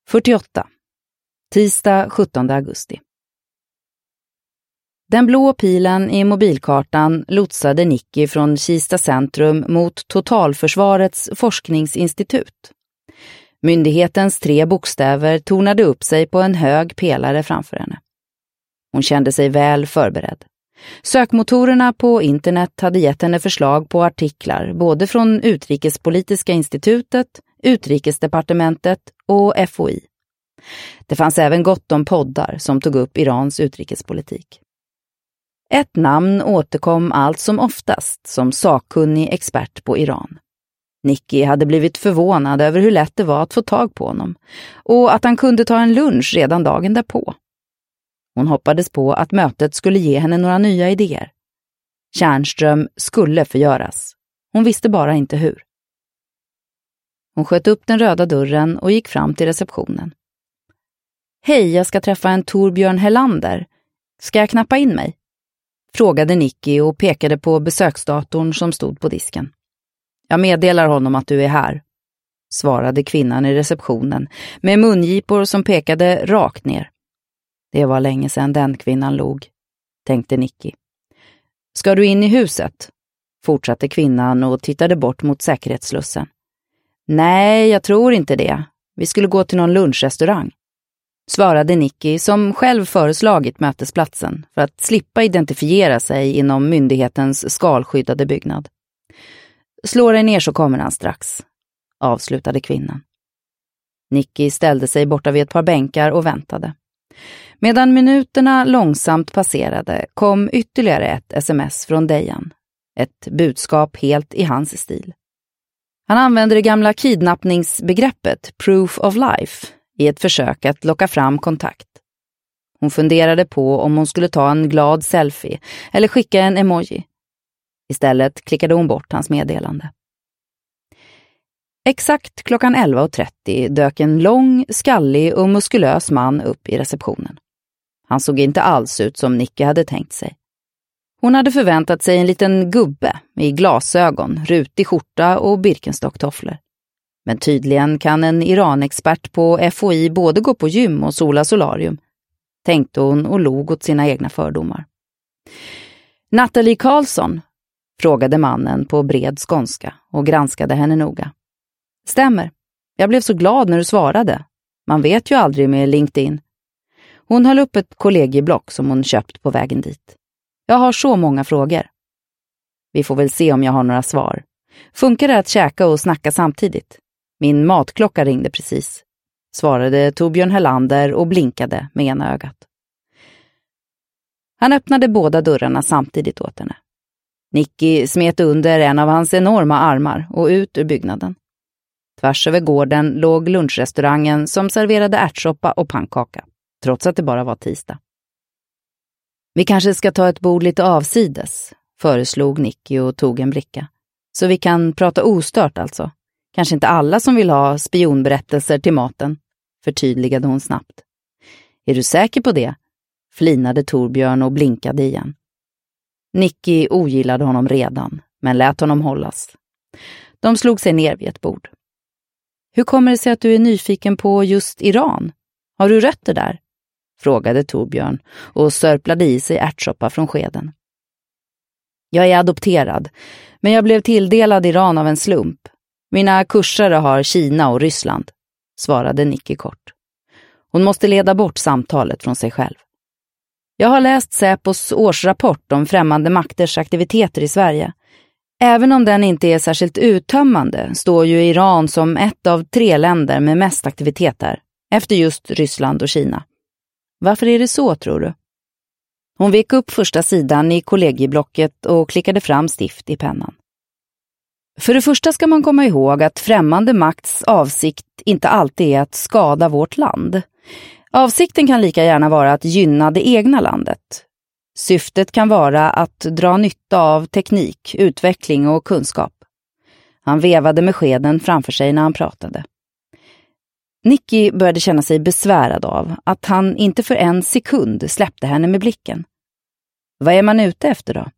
48. Tisdag 17 augusti. Den blå pilen i mobilkartan lotsade Nicky från Kista centrum mot Totalförsvarets forskningsinstitut. Myndighetens 3 bokstäver tornade upp sig på en hög pelare framför henne. Hon kände sig väl förberedd. Sökmotorerna på internet hade gett henne förslag på artiklar både från Utrikespolitiska institutet, Utrikesdepartementet och FOI. Det fanns även gott om poddar som tog upp Irans utrikespolitik. Ett namn återkom allt som oftast som sakkunnig expert på Iran. Nicky hade blivit förvånad över hur lätt det var att få tag på honom och att han kunde ta en lunch redan dagen därpå. Hon hoppades på att mötet skulle ge henne några nya idéer. Tjärnström skulle förgöras. Hon visste bara inte hur. Hon sköt upp den röda dörren och gick fram till receptionen. Hej, jag ska träffa en Torbjörn Helander. Ska jag knappa in mig? Frågade Nicky och pekade på besöksdatorn som stod på disken. Jag meddelar honom att du är här, svarade kvinnan i receptionen med mungipor som pekade rakt ner. Det var länge sedan den kvinnan log, tänkte Nicky. Ska du in i huset? Fortsatte kvinnan och tittade bort mot säkerhetsslussen. Nej, jag tror inte det. Vi skulle gå till någon lunchrestaurang, svarade Nicky som själv föreslagit mötesplatsen för att slippa identifiera sig inom myndighetens skalskyddade byggnad. Slå dig ner så kommer han strax, avslutade kvinnan. Nicky ställde sig borta vid ett par bänkar och väntade. Medan minuterna långsamt passerade kom ytterligare ett sms från Dejan. Ett budskap helt i hans stil. Han använde det gamla kidnappningsbegreppet proof of life i ett försök att locka fram kontakt. Hon funderade på om hon skulle ta en glad selfie eller skicka en emoji. Istället klickade hon bort hans meddelande. Exakt klockan 11:30 dök en lång, skallig och muskulös man upp i receptionen. Han såg inte alls ut som Nicky hade tänkt sig. Hon hade förväntat sig en liten gubbe i glasögon, rutig skjorta och Birkenstock-tofflor. Men tydligen kan en Iran-expert på FOI både gå på gym och sola solarium, tänkte hon och log åt sina egna fördomar. Natalie Karlsson, frågade mannen på bred skånska och granskade henne noga. Stämmer. Jag blev så glad när du svarade. Man vet ju aldrig med LinkedIn. Hon höll upp ett kollegieblock som hon köpt på vägen dit. Jag har så många frågor. Vi får väl se om jag har några svar. Funkar det att käka och snacka samtidigt? Min matklocka ringde precis, svarade Torbjörn Helander och blinkade med ena ögat. Han öppnade båda dörrarna samtidigt åt henne. Nicky smet under en av hans enorma armar och ut ur byggnaden. Tvärs över gården låg lunchrestaurangen som serverade ärtsoppa och pannkaka, trots att det bara var tisdag. Vi kanske ska ta ett bord lite avsides, föreslog Nicky och tog en bricka. Så vi kan prata ostört alltså. Kanske inte alla som vill ha spionberättelser till maten, förtydligade hon snabbt. Är du säker på det? Flinade Torbjörn och blinkade igen. Nicky ogillade honom redan, men lät honom hållas. De slog sig ner vid ett bord. Hur kommer det sig att du är nyfiken på just Iran? Har du rötter där? Frågade Torbjörn och sörplade i sig ärtsoppa från skeden. Jag är adopterad, men jag blev tilldelad Iran av en slump. Mina kursare har Kina och Ryssland, svarade Nicky kort. Hon måste leda bort samtalet från sig själv. Jag har läst Säpos årsrapport om främmande makters aktiviteter i Sverige. Även om den inte är särskilt uttömmande står ju Iran som ett av 3 länder med mest aktiviteter, efter just Ryssland och Kina. Varför är det så, tror du? Hon vek upp första sidan i kollegieblocket och klickade fram stift i pennan. För det första ska man komma ihåg att främmande makts avsikt inte alltid är att skada vårt land. Avsikten kan lika gärna vara att gynna det egna landet. Syftet kan vara att dra nytta av teknik, utveckling och kunskap. Han vevade med skeden framför sig när han pratade. Nicky började känna sig besvärad av att han inte för en sekund släppte henne med blicken. Vad är man ute efter då?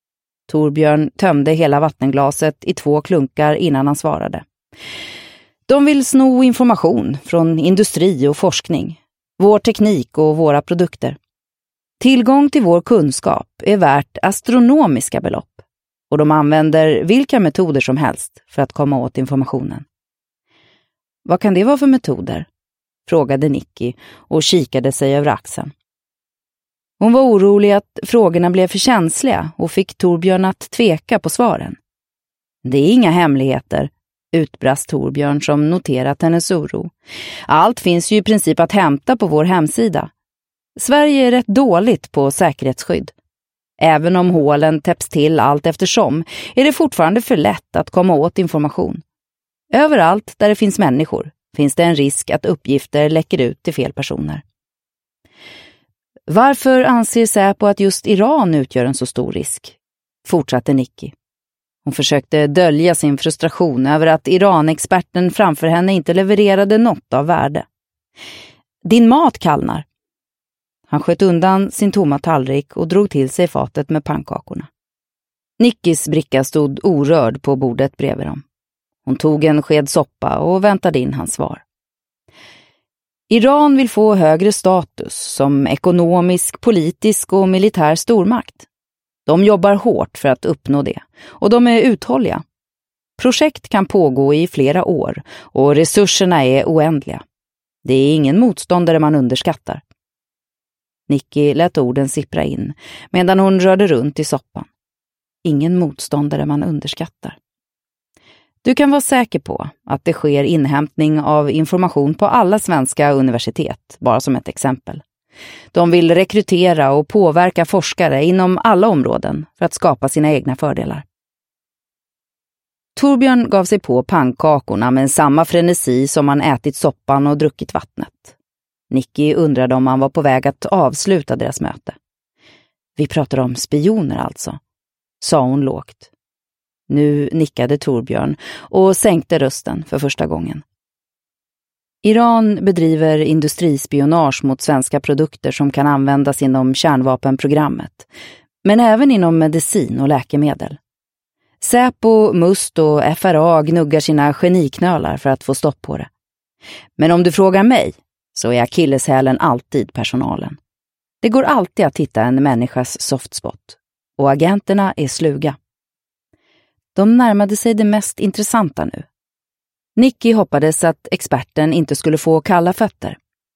Torbjörn tömde hela vattenglaset i 2 klunkar innan han svarade. De vill sno information från industri och forskning, vår teknik och våra produkter. Tillgång till vår kunskap är värt astronomiska belopp och de använder vilka metoder som helst för att komma åt informationen. Vad kan det vara för metoder? Frågade Nicky och kikade sig över axeln. Hon var orolig att frågorna blev för känsliga och fick Torbjörn att tveka på svaren. Det är inga hemligheter, utbrast Torbjörn som noterat hennes oro. Allt finns ju i princip att hämta på vår hemsida. Sverige är rätt dåligt på säkerhetsskydd. Även om hålen täpps till allt eftersom är det fortfarande för lätt att komma åt information. Överallt där det finns människor finns det en risk att uppgifter läcker ut till fel personer. Varför anser Säpo att just Iran utgör en så stor risk? Fortsatte Nicky. Hon försökte dölja sin frustration över att Iran-experten framför henne inte levererade något av värde. Din mat kallnar. Han sköt undan sin tomma tallrik och drog till sig fatet med pannkakorna. Nickys bricka stod orörd på bordet bredvid dem. Hon tog en sked soppa och väntade in hans svar. Iran vill få högre status som ekonomisk, politisk och militär stormakt. De jobbar hårt för att uppnå det och de är uthålliga. Projekt kan pågå i flera år och resurserna är oändliga. Det är ingen motståndare man underskattar. Nicky lät orden sippra in medan hon rörde runt i soppan. Ingen motståndare man underskattar. Du kan vara säker på att det sker inhämtning av information på alla svenska universitet, bara som ett exempel. De vill rekrytera och påverka forskare inom alla områden för att skapa sina egna fördelar. Torbjörn gav sig på pannkakorna med samma frenesi som han ätit soppan och druckit vattnet. Nicky undrade om han var på väg att avsluta deras möte. Vi pratar om spioner alltså, sa hon lågt. Nu nickade Torbjörn och sänkte rösten för första gången. Iran bedriver industrispionage mot svenska produkter som kan användas inom kärnvapenprogrammet, men även inom medicin och läkemedel. Säpo, Must och FRA gnuggar sina geniknölar för att få stopp på det. Men om du frågar mig så är akilleshälen alltid personalen. Det går alltid att hitta en människas softspot och agenterna är sluga. De närmade sig det mest intressanta nu. Nicky hoppades att experten inte skulle få kalla fötter.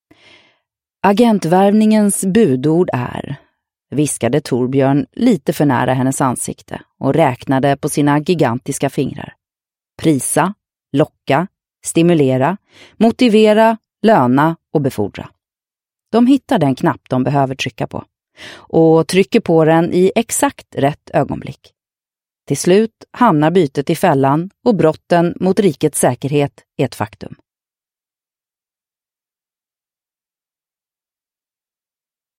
Agentvärvningens budord är, viskade Torbjörn lite för nära hennes ansikte och räknade på sina gigantiska fingrar. Prisa, locka, stimulera, motivera, löna och befordra. De hittar den knapp de behöver trycka på och trycker på den i exakt rätt ögonblick. Till slut hamnar bytet i fällan och brotten mot rikets säkerhet är ett faktum.